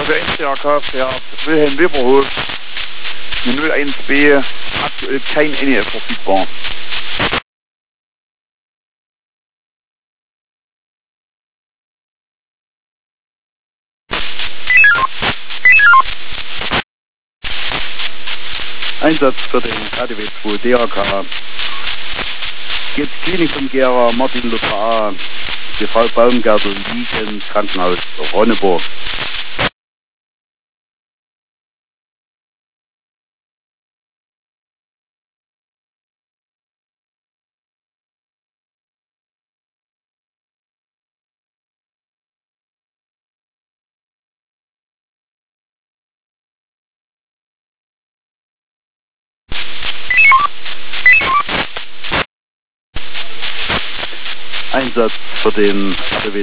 Also 1 DRK fährt Wilhelm Weberhof, eine 01B, aktuell kein NEF verfügbar. Einsatz für den KDW 2 DRK. Jetzt Klinikum Gera, Martin Luther A, die Frau Baumgärtel liegen, Krankenhaus Ronneburg. Einsatz für den KDW